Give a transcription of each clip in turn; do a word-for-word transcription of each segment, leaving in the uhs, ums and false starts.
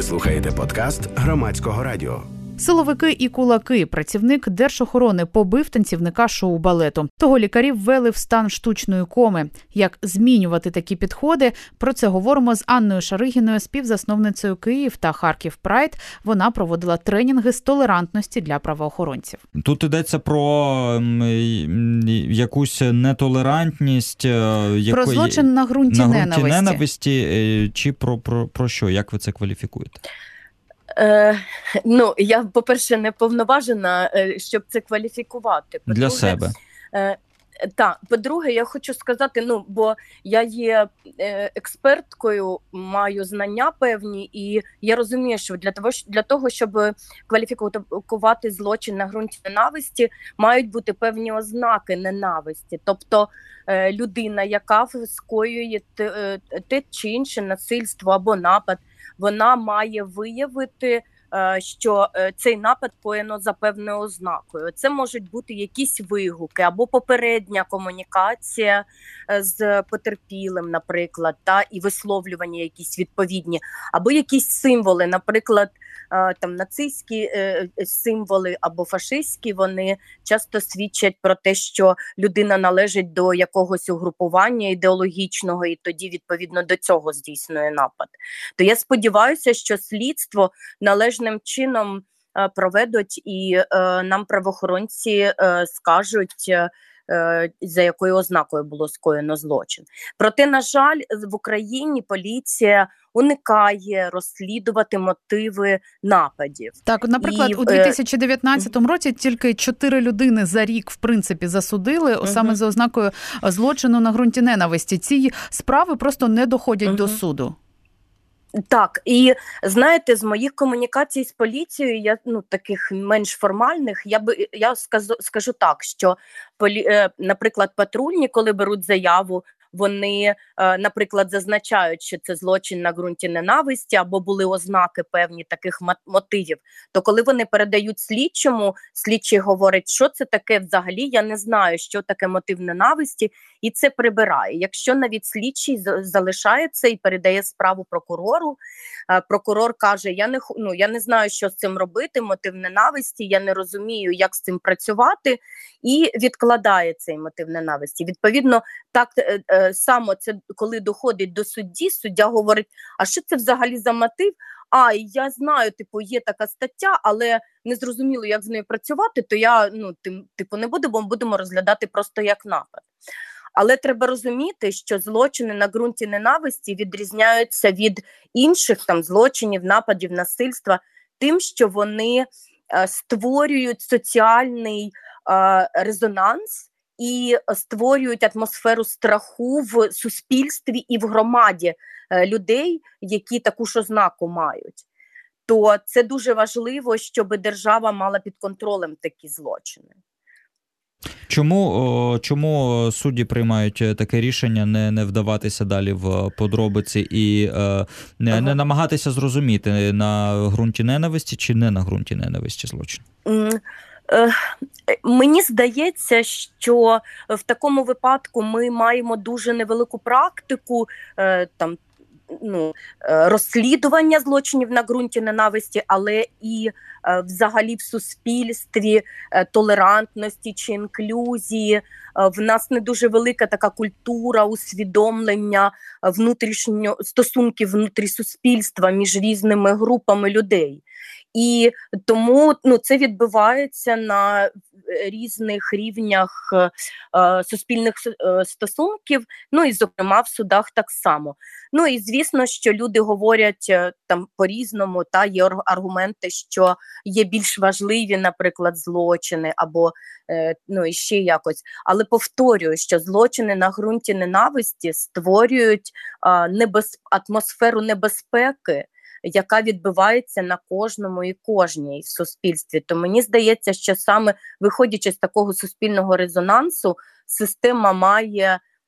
Ви слухаєте подкаст Громадського радіо. Силовики і кулаки. Працівник Держохорони побив танцівника шоу-балету. Того лікарі ввели в стан штучної коми. Як змінювати такі підходи? Про це говоримо з Анною Шаригіною, співзасновницею Київ та Харків Прайд. Вона проводила тренінги з толерантності для правоохоронців. Тут йдеться про якусь нетолерантність, яку... про злочин на ґрунті на ненависті. ґрунті ненависті, чи про, про, про що? Як ви це кваліфікуєте? Е, ну, я, по-перше, не повноважена, щоб це кваліфікувати. Для себе. Е, так, по-друге, я хочу сказати, ну, бо я є е, експерткою, маю знання певні, і я розумію, що для того, для того, щоб кваліфікувати злочин на ґрунті ненависті, мають бути певні ознаки ненависті. Тобто е, людина, яка скоює те, те чи інше насильство або напад, вона має виявити, що цей напад коєно за певною ознакою. Це можуть бути якісь вигуки або попередня комунікація з потерпілим, наприклад, та і висловлювання якісь відповідні, або якісь символи, наприклад, там нацистські символи або фашистські, вони часто свідчать про те, що людина належить до якогось угрупування ідеологічного, і тоді, відповідно, до цього здійснює напад. То я сподіваюся, що слідство належним чином проведуть і нам правоохоронці скажуть, за якою ознакою було скоєно злочин. Проте, на жаль, в Україні поліція уникає розслідувати мотиви нападів. Так, наприклад, і, у дві тисячі дев'ятнадцятому році тільки чотири людини за рік, в принципі, засудили uh-huh. саме за ознакою злочину на ґрунті ненависті. Ці справи просто не доходять uh-huh. до суду. Так, і знаєте, з моїх комунікацій з поліцією, я ну таких менш формальних, я би я скажу, скажу так, що полі, наприклад, патрульні, коли беруть заяву, вони, наприклад, зазначають, що це злочин на ґрунті ненависті або були ознаки певні таких мотивів, то коли вони передають слідчому, слідчий говорить, що це таке взагалі, я не знаю, що таке мотив ненависті, і це прибирає. Якщо навіть слідчий залишає це і передає справу прокурору, прокурор каже, я не, ну, я не знаю, що з цим робити, мотив ненависті, я не розумію, як з цим працювати, і відкладає цей мотив ненависті. Відповідно, так само це, коли доходить до судді, суддя говорить, а що це взагалі за мотив? А, я знаю, типу, є така стаття, але не зрозуміло, як з нею працювати, то я, ну, типу, не буду, бо будемо розглядати просто як напад. Але треба розуміти, що злочини на ґрунті ненависті відрізняються від інших там злочинів, нападів, насильства тим, що вони е, створюють соціальний е, резонанс і створюють атмосферу страху в суспільстві і в громаді е, людей, які таку ж ознаку мають. То це дуже важливо, щоб держава мала під контролем такі злочини. Чому, чому судді приймають таке рішення не, не вдаватися далі в подробиці і е, не, ага. не намагатися зрозуміти, на ґрунті ненависті чи не на ґрунті ненависті злочин? Mm. Мені здається, що в такому випадку ми маємо дуже невелику практику там, ну, розслідування злочинів на ґрунті ненависті, але і взагалі в суспільстві толерантності чи інклюзії. В нас не дуже велика така культура усвідомлення внутрішньо стосунків внутрі суспільства між різними групами людей. І тому ну, це відбувається на різних рівнях е, суспільних е, стосунків, ну і, зокрема, в судах так само. Ну і, звісно, що люди говорять е, там по-різному, та є аргументи, що є більш важливі, наприклад, злочини або е, ну, і ще якось. Але повторюю, що злочини на ґрунті ненависті створюють е, небез... атмосферу небезпеки, яка відбувається на кожному і кожній в суспільстві. То мені здається, що саме виходячи з такого суспільного резонансу, система має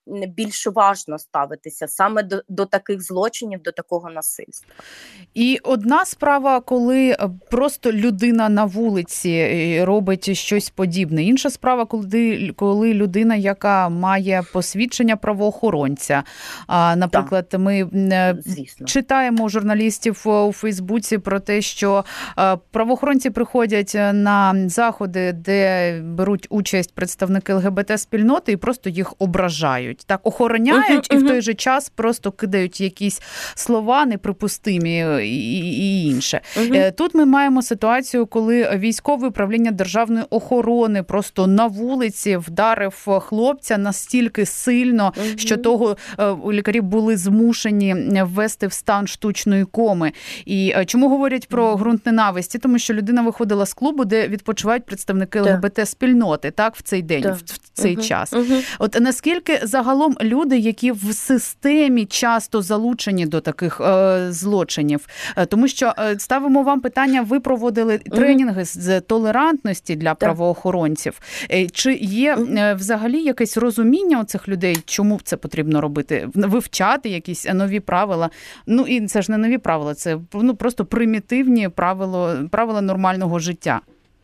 більш уважно ставитися саме до, до таких злочинів, до такого насильства. І одна справа, коли просто людина на вулиці робить щось подібне. Інша справа, коли, коли людина, яка має посвідчення правоохоронця. А, наприклад, так. ми Звісно. читаємо журналістів у Фейсбуці про те, що правоохоронці приходять на заходи, де беруть участь представники ЛГБТ-спільноти і просто їх ображають. Так, охороняють uh-huh, і в той uh-huh. же час просто кидають якісь слова неприпустимі і, і інше. Uh-huh. Тут ми маємо ситуацію, коли військове управління державної охорони просто на вулиці вдарив хлопця настільки сильно, uh-huh. що того лікарі були змушені ввести в стан штучної коми. І чому говорять про ґрунт ненависті? Тому що людина виходила з клубу, де відпочивають представники uh-huh. ЛГБТ-спільноти, так, в цей день, uh-huh. в цей uh-huh. час. Uh-huh. От наскільки загалом люди, які в системі часто залучені до таких е, злочинів, е, тому що е, ставимо вам питання, ви проводили тренінги mm-hmm. з толерантності для так. правоохоронців. Е, чи є е, взагалі якесь розуміння у цих людей, чому це потрібно робити? Вивчати якісь нові правила? Ну і це ж не нові правила, це ну, просто примітивні правила, правила нормального життя.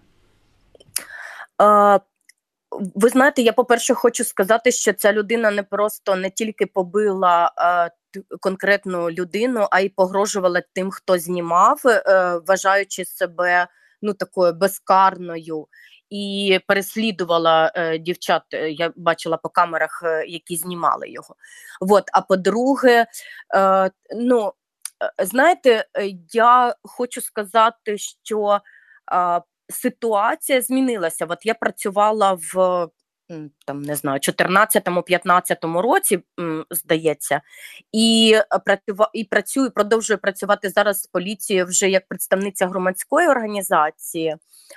Uh... Ви знаєте, я, по-перше, хочу сказати, що ця людина не просто не тільки побила е, конкретну людину, а й погрожувала тим, хто знімав, е, вважаючи себе ну, такою безкарною. І переслідувала е, дівчат, я бачила по камерах, е, які знімали його. От. А по-друге, е, ну, знаєте, я хочу сказати, що е, ситуація змінилася. От я працювала в там, не знаю, чотирнадцятому-п'ятнадцятому році, здається, і працювала і працюю, продовжую працювати зараз з поліцією вже як представниця громадської організації.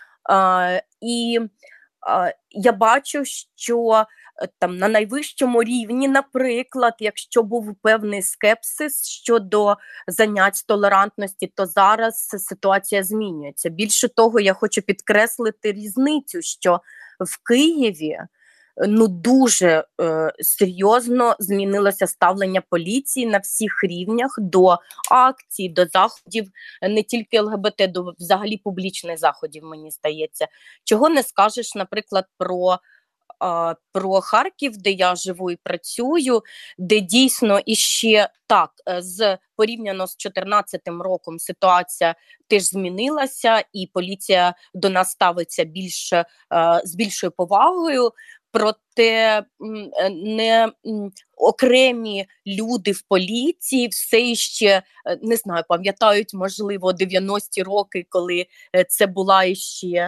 Е, і е, я бачу, що там на найвищому рівні, наприклад, якщо був певний скепсис щодо занять з толерантності, то зараз ситуація змінюється. Більше того, я хочу підкреслити різницю, що в Києві ну дуже е, серйозно змінилося ставлення поліції на всіх рівнях до акцій, до заходів, не тільки ЛГБТ, до взагалі публічних заходів, мені здається. Чого не скажеш, наприклад, про про Харків, де я живу і працюю, де дійсно іще так, з порівняно з чотирнадцятим роком ситуація теж змінилася, і поліція до нас ставиться більше, з більшою повагою, проте не окремі люди в поліції все ще, не знаю, пам'ятають, можливо, дев'яності роки, коли це була іще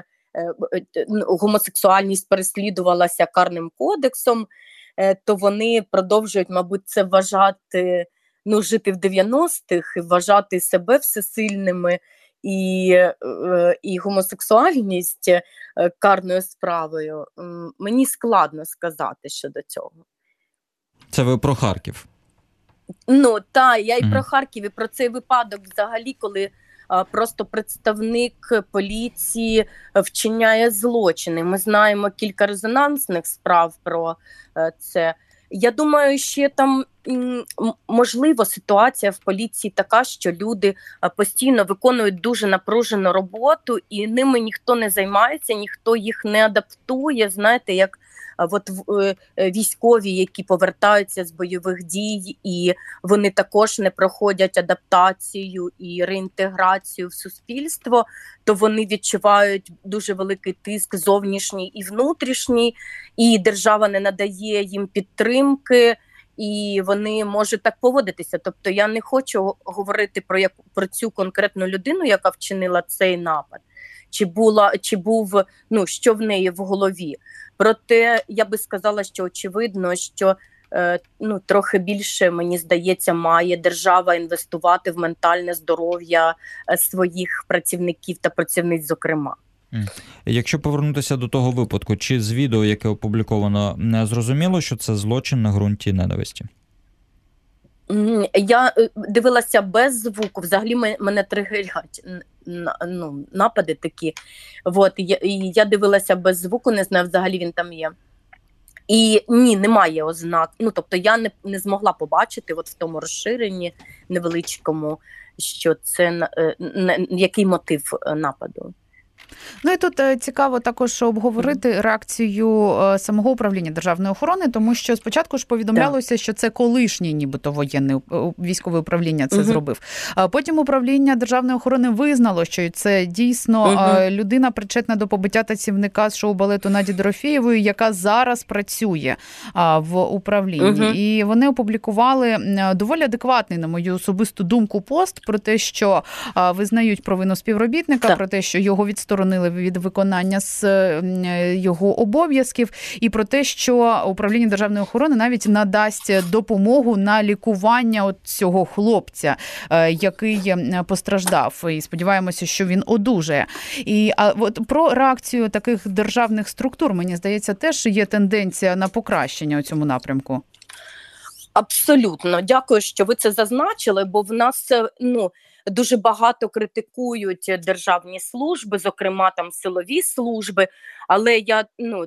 гомосексуальність переслідувалася карним кодексом, то вони продовжують, мабуть, це вважати, ну, жити в дев'яностих, вважати себе всесильними і, і гомосексуальність карною справою. Мені складно сказати щодо цього. Це ви про Харків? Ну, так, я і mm. про Харків, і про цей випадок взагалі, коли просто представник поліції вчиняє злочини. Ми знаємо кілька резонансних справ про це. Я думаю, ще там, можливо, ситуація в поліції така, що люди постійно виконують дуже напружену роботу, і ними ніхто не займається, ніхто їх не адаптує, знаєте, як от військові, які повертаються з бойових дій, і вони також не проходять адаптацію і реінтеграцію в суспільство, то вони відчувають дуже великий тиск зовнішній і внутрішній, і держава не надає їм підтримки, і вони можуть так поводитися. Тобто я не хочу говорити про, як, про цю конкретну людину, яка вчинила цей напад, чи, була, чи був, ну, що в неї в голові. Проте я би сказала, що очевидно, що е, ну, трохи більше, мені здається, має держава інвестувати в ментальне здоров'я своїх працівників та працівниць, зокрема. Якщо повернутися до того випадку, чи з відео, яке опубліковано, не зрозуміло, що це злочин на ґрунті ненависті? Я дивилася без звуку, взагалі мене тригерять ну, напади такі. От, я, я дивилася без звуку, не знаю, взагалі він там є. І ні, немає ознак. Ну, тобто я не, не змогла побачити от в тому розширенні невеличкому, що це е, не, який мотив нападу. Ну і тут цікаво також обговорити реакцію самого управління державної охорони, тому що спочатку ж повідомлялося, так. що це колишній нібито воєнне військове управління це угу. зробив. А потім управління державної охорони визнало, що це дійсно угу. людина причетна до побиття танцівника з шоу-балету Наді Дорофєєвої, яка зараз працює в управлінні. Угу. І вони опублікували доволі адекватний, на мою особисту думку, пост про те, що визнають провину співробітника, так. про те, що його відсторонили від виконання з його обов'язків, і про те, що управління державної охорони навіть надасть допомогу на лікування от цього хлопця, який постраждав. І сподіваємося, що він одужає. І а от про реакцію таких державних структур, мені здається, теж є тенденція на покращення у цьому напрямку. Абсолютно. Дякую, що ви це зазначили, бо в нас, ну, дуже багато критикують державні служби, зокрема там силові служби, але я, ну,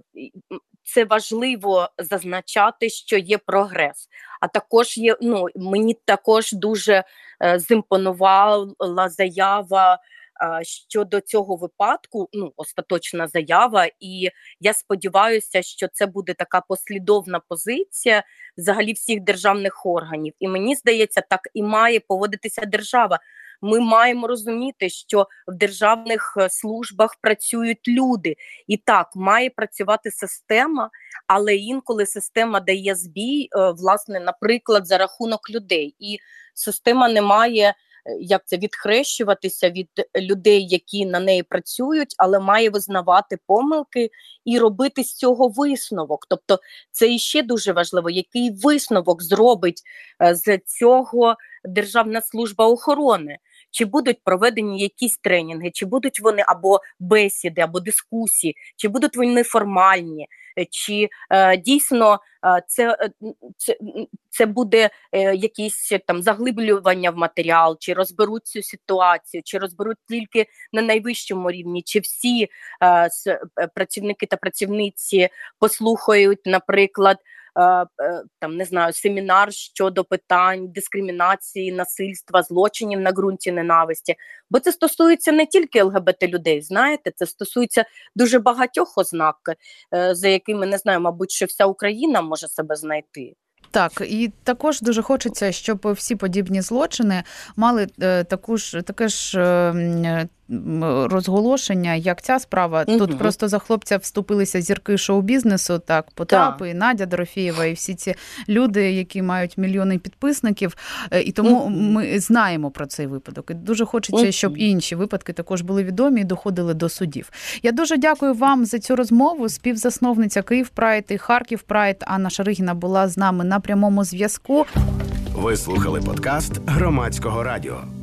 це важливо зазначати, що є прогрес. А також є, ну, мені також дуже е, зімпонувала заява е, щодо цього випадку, ну, остаточна заява, і я сподіваюся, що це буде така послідовна позиція взагалі всіх державних органів. І мені здається, так і має поводитися держава. Ми маємо розуміти, що в державних службах працюють люди. І так, має працювати система, але інколи система дає збій, власне, наприклад, за рахунок людей. І система не має, як це, відхрещуватися від людей, які на неї працюють, але має визнавати помилки і робити з цього висновок. Тобто це іще дуже важливо, який висновок зробить з цього Державна служба охорони. Чи будуть проведені якісь тренінги, чи будуть вони або бесіди, або дискусії, чи будуть вони формальні, чи е, дійсно е, це, це, це буде е, якісь там заглиблювання в матеріал, чи розберуть цю ситуацію, чи розберуть тільки на найвищому рівні, чи всі е, с, працівники та працівниці послухають, наприклад, там, не знаю, семінар щодо питань дискримінації, насильства, злочинів на ґрунті ненависті. Бо це стосується не тільки ЛГБТ-людей, знаєте, це стосується дуже багатьох ознак, за якими, не знаю, мабуть, що вся Україна може себе знайти. Так, і також дуже хочеться, щоб всі подібні злочини мали е, таку ж, таке ж е, розголошення, як ця справа. Угу. Тут просто за хлопця вступилися зірки шоу-бізнесу, так, Потап, і Надя Дорофєєва, і всі ці люди, які мають мільйони підписників, і тому угу. ми знаємо про цей випадок. І дуже хочеться, угу. щоб інші випадки також були відомі і доходили до судів. Я дуже дякую вам за цю розмову. Співзасновниця Київ Прайд і Харків Прайд Анна Шаригіна була з нами на прямому зв'язку. Ви слухали подкаст Громадського радіо.